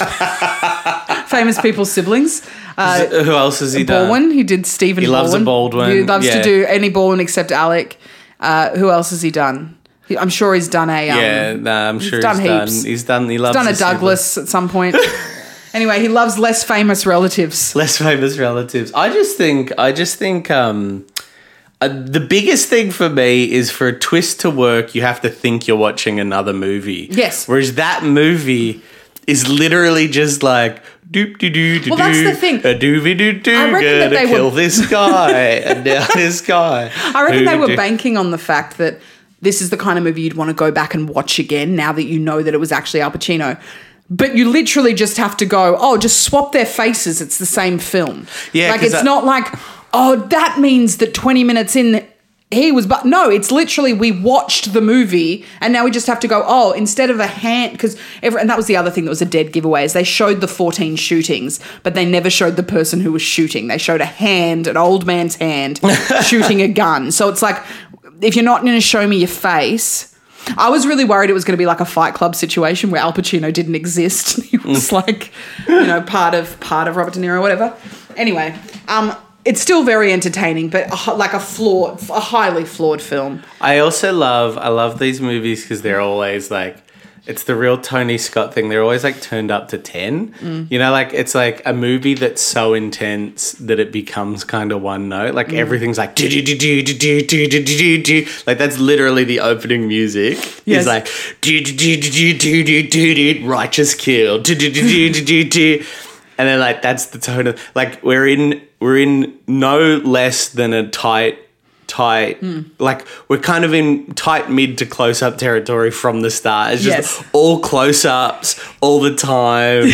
Famous people's siblings. Uh, Who else has he done? Baldwin, he did Stephen He loves a Baldwin, He loves yeah. to do any Baldwin except Alec. Uh, who else has he done? He, I'm sure he's done a... Um, Yeah, nah, I'm he's sure done he's done. heaps. He's done. He He's loves done a his siblings. Douglas at some point. Anyway, he loves less famous relatives. Less famous relatives. I just think, I just think um, uh, the biggest thing for me is for a twist to work, you have to think you're watching another movie. Yes. Whereas that movie is literally just like, doop doo doo doo Well, that's the thing. a doobie doo doo, I reckon that gonna they were- kill this guy and now this guy. I reckon they were Doo-doo. banking on the fact that this is the kind of movie you'd want to go back and watch again now that you know that it was actually Al Pacino. But you literally just have to go, oh, just swap their faces. It's the same film. Yeah, like 'cause it's that- not like, oh, that means that twenty minutes in he was, but no, it's literally we watched the movie and now we just have to go, oh, instead of a hand, because and that was the other thing that was a dead giveaway is they showed the fourteen shootings, but they never showed the person who was shooting. They showed a hand, an old man's hand shooting a gun. So it's like, if you're not going to show me your face, I was really worried it was going to be like a Fight Club situation where Al Pacino didn't exist. He was like, you know, part of part of Robert De Niro, whatever. Anyway, um, it's still very entertaining, but a, like a flawed, a highly flawed film. I also love, I love these movies because they're always like, It's the real Tony Scott thing. They're always like turned up to ten. Mm. You know, like it's like a movie that's so intense that it becomes kind of one note. Like mm. everything's like do do do do do do do do do. Like that's literally the opening music. Yes. It's like do do do do do do do do righteous kill do do do do do do. And then like that's the tone of like we're in we're in no less than a tight. tight mm. like we're kind of in tight mid to close-up territory from the start. It's just yes. all close-ups all the time.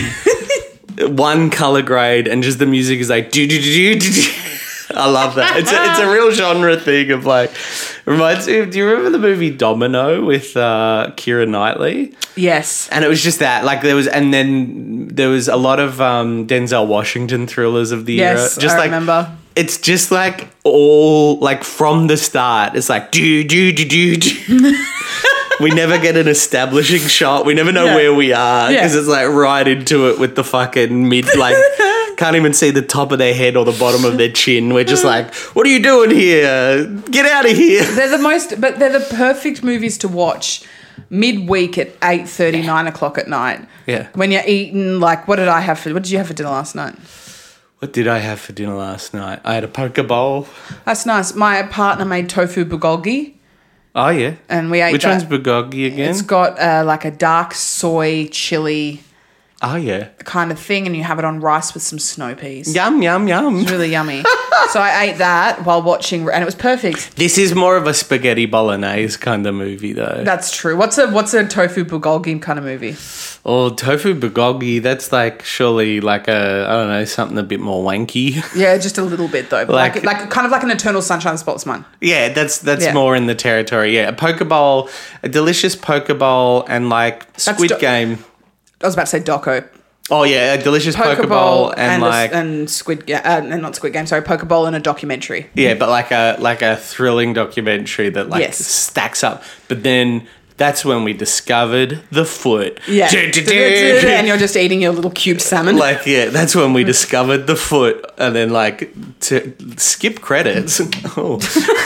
One color grade and just the music is like do do do do do. I love that. It's a, it's a real genre thing of like reminds me of, do you remember the movie Domino with uh Keira Knightley? Yes. And it was just that like there was and then there was a lot of um Denzel Washington thrillers of the yes, era. Just I like remember. It's just like all like from the start. It's like do do do do. do. We never get an establishing shot. We never know yeah. where we are because yeah. it's like right into it with the fucking mid like can't even see the top of their head or the bottom of their chin. We're just like, what are you doing here? Get out of here. They're the most, but they're the perfect movies to watch midweek at eight thirty, nine o'clock at night. Yeah. When you're eating, like, what did I have for, what did you have for dinner last night? What did I have for dinner last night? I had a poke bowl. That's nice. My partner made tofu bulgogi. Oh, yeah. And we ate Which that. one's bulgogi again? It's got uh, like a dark soy chili oh, yeah. kind of thing, and you have it on rice with some snow peas. Yum, yum, yum. It's really yummy. So I ate that while watching, and it was perfect. This is more of a spaghetti bolognese kind of movie, though. That's true. What's a what's a tofu bulgogi kind of movie? Oh, tofu bulgogi, that's like surely like a, I don't know, something a bit more wanky. Yeah, just a little bit though. Like, like, like kind of like an Eternal Sunshine of the Spotless Mind. Yeah, that's that's yeah. more in the territory. Yeah, a poke bowl, a delicious poke bowl and like Squid do- Game. I was about to say Doco. Oh yeah, a delicious poke, poke bowl and, and like a, and Squid uh, and not Squid Game, sorry, poke bowl and a documentary. Yeah, but like a like a thrilling documentary that like yes. stacks up. But then that's when we discovered the foot. Yeah, and you're just eating your little cube salmon. Like yeah, that's when we discovered the foot, and then like to skip credits. Oh.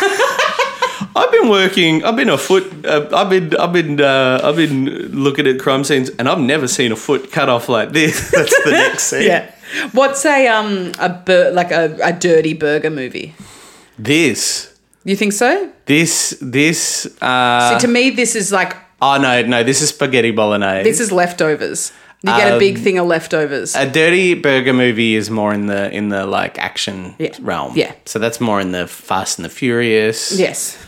I've been working. I've been a foot. Uh, I've been. I've been. Uh, I've been looking at crime scenes, and I've never seen a foot cut off like this. That's the next scene. Yeah. What's a um a bur- like a, a dirty burger movie? This. You think so? This. This. Uh, See, to me, this is like. Oh no, no! This is spaghetti bolognese. This is leftovers. You get um, a big thing of leftovers. A dirty burger movie is more in the in the like action yeah. realm. Yeah. So that's more in the Fast and the Furious. Yes.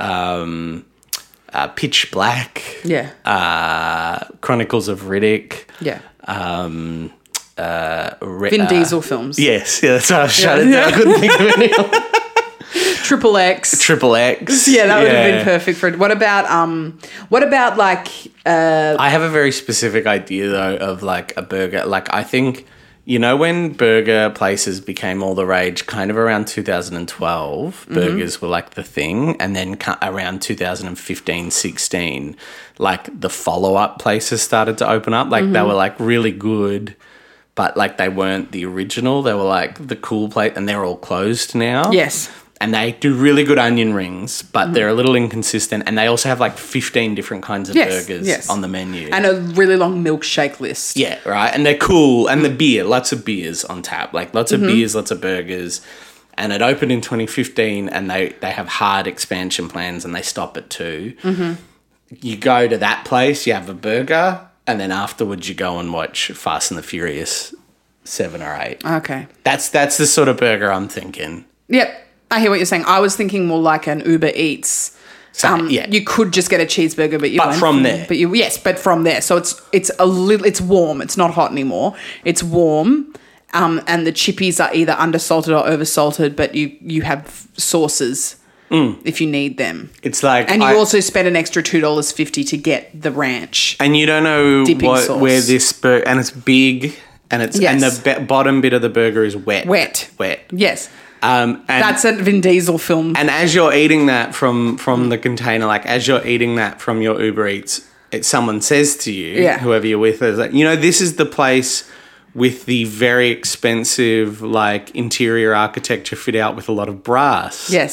Um, uh, Pitch Black. Yeah. Uh, Chronicles of Riddick. Yeah. Um, uh, Re- Vin uh, Diesel films. Yes. Yeah, that's why I shut yeah. it down. I couldn't think of any. Triple X. Triple X. Yeah, that would yeah. have been perfect for it. What about um? What about like? Uh, I have a very specific idea though of like a burger. Like I think. You know when burger places became all the rage kind of around two thousand twelve, mm-hmm. burgers were like the thing, and then around two thousand fifteen, sixteen, like the follow-up places started to open up. Like mm-hmm. they were like really good, but like they weren't the original. They were like the cool place, and they're all closed now. Yes. And they do really good onion rings, but mm-hmm. they're a little inconsistent. And they also have like fifteen different kinds of yes, burgers yes. on the menu. And a really long milkshake list. Yeah, right. And they're cool. And the beer, lots of beers on tap. Like lots of mm-hmm. beers, lots of burgers. And it opened in twenty fifteen and they, they have hard expansion plans and they stop at two. Mm-hmm. You go to that place, you have a burger, and then afterwards you go and watch Fast and the Furious seven or eight. Okay. That's that's the sort of burger I'm thinking. Yep. I hear what you're saying. I was thinking more like an Uber Eats. So, um, yeah. You could just get a cheeseburger, but you but won't. from there. But you yes, but from there. So it's it's a little. It's warm. It's not hot anymore. It's warm, um, and the chippies are either undersalted or oversalted. But you you have sauces mm. if you need them. It's like and you I, also spend an extra two dollars fifty to get the ranch. And you don't know what, sauce. where this burger and it's big and it's yes. and the be- bottom bit of the burger is wet. Wet. Wet. Yes. Um, and, That's a Vin Diesel film. And as you're eating that from, from the container, like as you're eating that from your Uber Eats, it, someone says to you, yeah. whoever you're with, is like, you know, this is the place with the very expensive, like, interior architecture fit out with a lot of brass. Yes.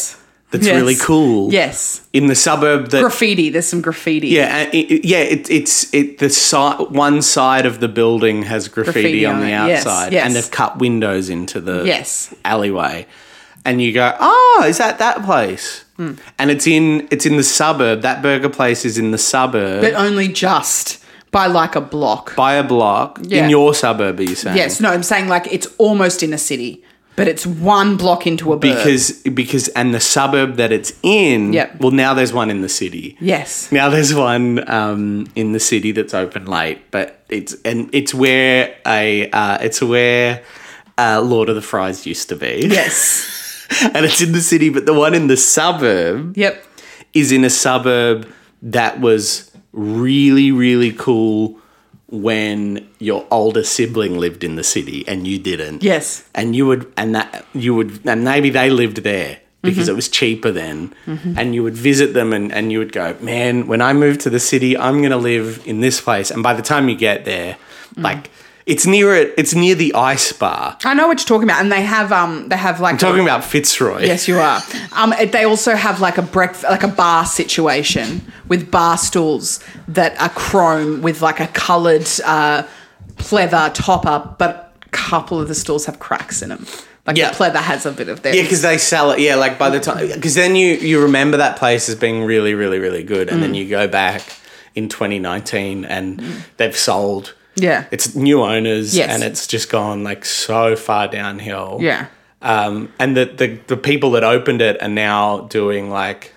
that's Yes. really cool. Yes. In the suburb that Graffiti. There's some graffiti. yeah, and it, it- yeah, it, it's it the si- one side of the building has graffiti, Graffiti on on the it, yes, outside, yes. and they've cut windows into the Yes. alleyway, and you go, oh, is that that place? Hmm. And it's in it's in the suburb. That burger place is in the suburb But only just by like a block. by a block Yeah. in your suburb. Are you saying? Yes. No, I'm saying like it's almost in a city, but it's one block into a burg. Because because and the suburb that it's in. Yep. Well, now there's one in the city. Yes. Now there's one um, in the city that's open late, but it's and it's where a uh, it's where uh, Lord of the Fries used to be. Yes. And it's in the city, but the one in the suburb Yep. is in a suburb that was really really cool when your older sibling lived in the city and you didn't. Yes. And you would and that you would and maybe they lived there because Mm-hmm. it was cheaper then. And you would visit them and, and you would go, man, when I move to the city, I'm gonna live in this place. And by the time you get there, Mm. like it's near it it's near the ice bar. I know what you're talking about, and they have um they have like I'm talking about Fitzroy. Yes, you are. Um, it- they also have like a breakfast, like a bar situation with bar stools that are chrome with like a coloured uh, pleather topper, but a couple of the stools have cracks in them. Like Yeah. the pleather has a bit of there. Yeah, because they sell it. Yeah, like by the time, because then you you remember that place as being really, really, really good, and Mm. then you go back in twenty nineteen and they've sold. Yeah. It's new owners, Yes. and it's just gone like so far downhill. Yeah. Um, and the, the the people that opened it are now doing like,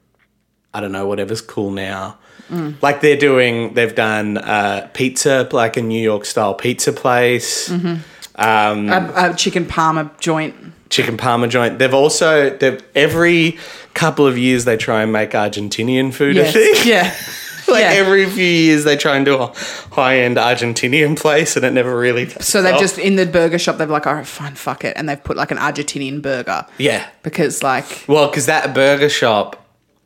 I don't know, whatever's cool now. Mm. Like they're doing, they've done uh, pizza, like a New York style pizza place. Mm-hmm. Um, A, a chicken parma joint. chicken parma joint. They've also they've every couple of years they try and make Argentinian food Yes. a thing. Yeah. Like Yeah. every few years they try and do a high end Argentinian place and it never really takes So they've off. just in the burger shop. They've like, oh, fine, fuck it, and they've put like an Argentinian burger yeah. because like Well, because that burger shop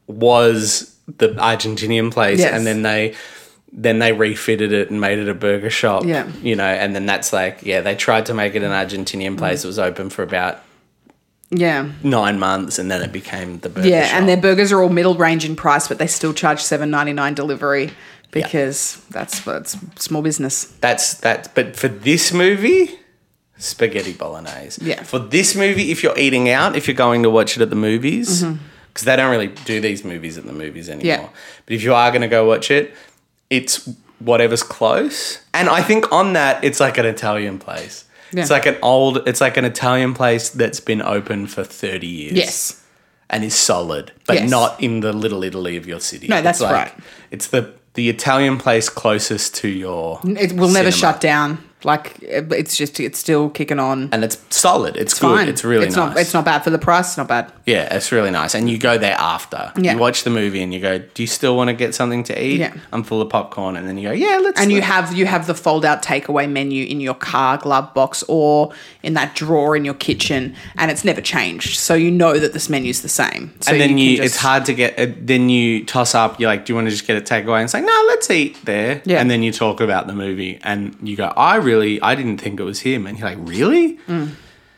was the Argentinian place, Yes. and then they then they refitted it and made it a burger shop. Yeah. you know, and then that's like yeah, they tried to make it an Argentinian place. It was open for about yeah. nine months, and then it became the burger Yeah, shop. and their burgers are all middle range in price, but they still charge seven ninety nine delivery because that's that's small business. That's that. But for this movie, spaghetti bolognese. Yeah. For this movie, if you're eating out, if you're going to watch it at the movies, because they don't really do these movies at the movies anymore. Mm-hmm. Yeah. But if you are going to go watch it, it's whatever's close. And I think on that, it's like an Italian place. Yeah. It's like an old. It's like an Italian place that's been open for thirty years. Yes. And is solid, but Yes. not in the Little Italy of your city. No, that's It's like- right. It's the the Italian place closest to your. It will never cinema. shut down. Like it- it's just it's still kicking on. And it's solid. It's, It's good. fine. It's really it's nice. Not, it's not bad for the price. It's not bad. Yeah, it's really nice. And you go there after. Yeah. You watch the movie and you go, do you still want to get something to eat? Yeah. I'm full of popcorn. And then you go, yeah, let's. And you let's- have you have the fold out takeaway menu in your car glove box or in that drawer in your kitchen, and it's never changed. So you know that this menu's the same. So And then you, can it's just- hard to get. Uh, then you toss up. You're like, do you want to just get a takeaway? And it's like, no, let's eat there. Yeah. And then you talk about the movie, and you go, I really, I didn't think it was him. And you're like, really? Mm.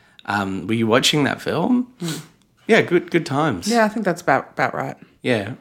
Um, were you watching that film? Yeah, good, good times. Yeah, I think that's about about right. Yeah.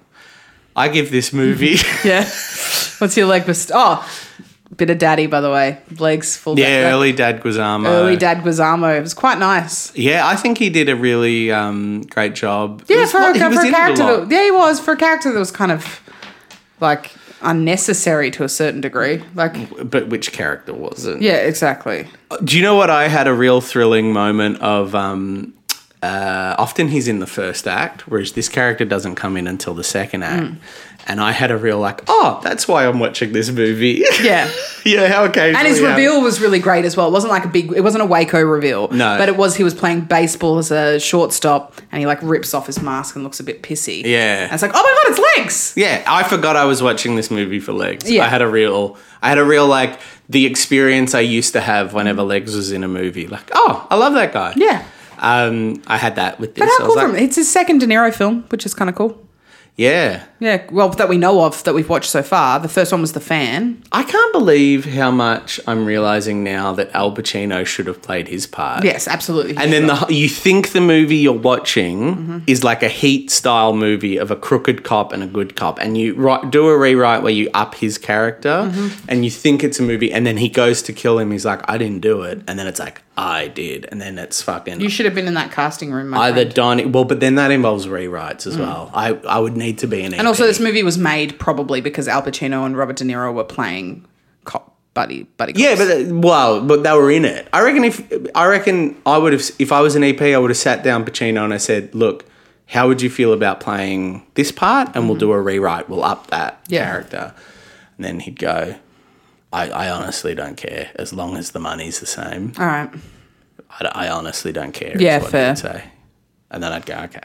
I give this movie. Yeah. What's your leg? Best- oh, bit of daddy, by the way. Legs full. yeah, dad- early Dad Guizamo. early dad Guizamo. It was quite nice. Yeah, I think he did a really um, great job. It Yeah, was for, what- a, he was for a in it character. lot. That, yeah, he was for a character that was kind of like unnecessary to a certain degree. Like, But which character wasn't? yeah, exactly. Do you know what? I had a real thrilling moment of. Um, uh, often he's in the first act, whereas this character doesn't come in until the second act. Mm. And I had a real like, oh, that's why I'm watching this movie. Yeah. yeah, how occasionally. And his happens. reveal was really great as well. It wasn't like a big, it wasn't a Waco reveal. No. But it was, he was playing baseball as a shortstop and he like rips off his mask and looks a bit pissy. Yeah. And it's like, oh my God, it's legs. Yeah, I forgot I was watching this movie for Legs. Yeah. I had a real, I had a real like the experience I used to have whenever Legs was in a movie. Like, oh, I love that guy. Yeah. Um, I had that with this. But I how was cool like, from It's his second De Niro film, which is kind of cool. Yeah. Yeah, well, that we know of, that we've watched so far. The first one was The Fan. I can't believe how much I'm realising now that Al Pacino should have played his part. Yes, absolutely. And then the, you think the movie you're watching mm-hmm. is like a Heat-style movie of a crooked cop and a good cop, and you write, do a rewrite where you up his character, mm-hmm. and you think it's a movie, and then he goes to kill him, he's like, I didn't do it, and then it's like, I did, and then it's fucking... You should have been in that casting room, my Either friend. Donnie... Well, but then that involves rewrites as mm. well. I, I would need to be an E P. And also this movie was made probably because Al Pacino and Robert De Niro were playing cop buddy buddy cops. Yeah, but well, but they were in it. I reckon if I reckon I would have if I was an E P, I would have sat down Pacino and I said, "Look, how would you feel about playing this part? And mm-hmm. we'll do a rewrite. We'll up that yeah. character." And then he'd go, I, "I honestly don't care as long as the money's the same." All right. I, I honestly don't care. Yeah, is what fair. I'd say. And then I'd go, "Okay."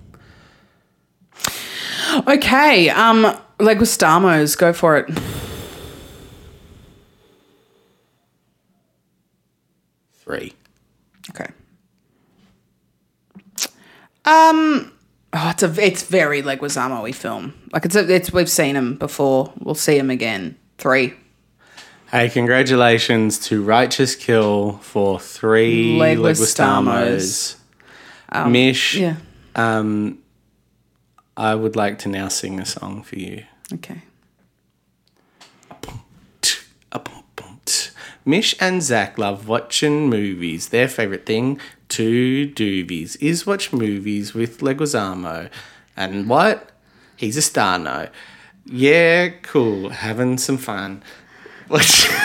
Okay, um, Leguistamos, go for it. Three. Okay. Um, oh, it's a it's very Leguizamo-y film. Like it's a, it's we've seen him before. We'll see him again. Three. Hey, congratulations to Righteous Kill for three Leguistamos. Leguistamos. Um, Mish. Yeah. Um. I would like to now sing a song for you. Okay. Mish and Zach love watching movies. Their favourite thing to doovies is watch movies with Leguizamo. And what? He's a star, no. Yeah, cool. Having some fun. uh,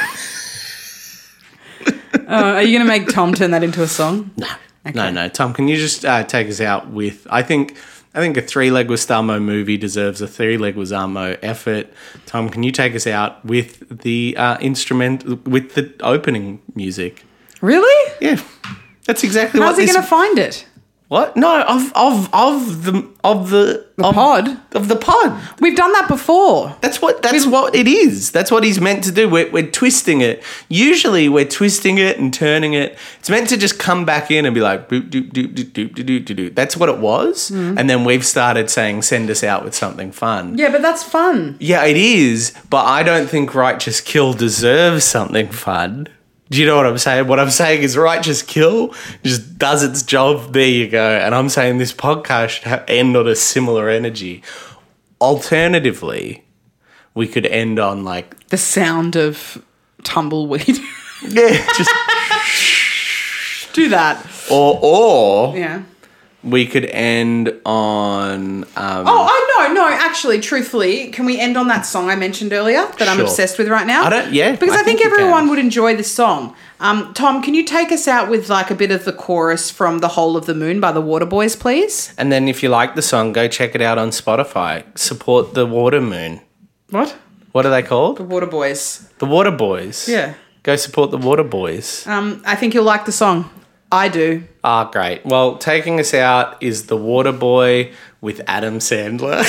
are you going to make Tom turn that into a song? No. Okay. No, no. Tom, can you just uh, take us out with... I think... I think a three Leguizamo movie deserves a three Leguizamo effort. Tom, can you take us out with the uh, instrument, with the opening music? Really? Yeah, that's exactly How's what. How's he this... going to find it? What? No, of of of the of the, the of, pod of the pod. We've done that before. That's what. That's We've... what it is. That's what he's meant to do. We're we're twisting it. Usually, we're twisting it and turning it. It's meant to just come back in and be like doop doop doop doop doop doop doop doop. That's what it was. Mm. And then we've started saying, "Send us out with something fun." Yeah, but that's fun. Yeah, it is. But I don't think Righteous Kill deserves something fun. Do you know what I'm saying? What I'm saying is Righteous Kill just does its job. There you go. And I'm saying this podcast should have, end on a similar energy. Alternatively, we could end on like... the sound of tumbleweed. Yeah, just... do that. Or, or... Yeah. We could end on... Um, oh, I know, no, actually, truthfully, can we end on that song I mentioned earlier that I'm Sure. obsessed with right now? I don't, yeah. Because I, I think, think you everyone can. would enjoy this song. Um, Tom, can you take us out with like a bit of the chorus from The Whole of the Moon by the Waterboys, please? And then if you like the song, go check it out on Spotify. Support the Water Moon. What? What are they called? The Waterboys. The Water Boys. Yeah. Go support the Water Boys. Um, I think you'll like the song. I do. Ah, great. Well, taking us out is The Water Boy with Adam Sandler.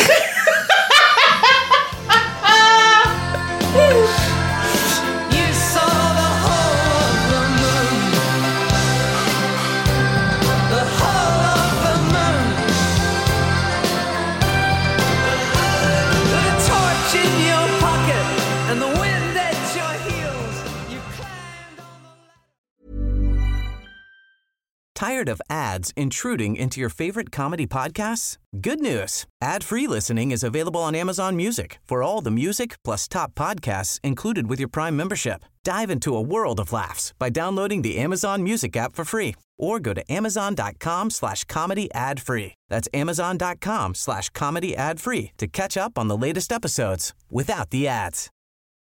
Tired of ads intruding into your favorite comedy podcasts? Good news. Ad-free listening is available on Amazon Music for all the music plus top podcasts included with your Prime membership. Dive into a world of laughs by downloading the Amazon Music app for free or go to amazon.com slash comedy ad free. That's amazon.com slash comedy ad free to catch up on the latest episodes without the ads.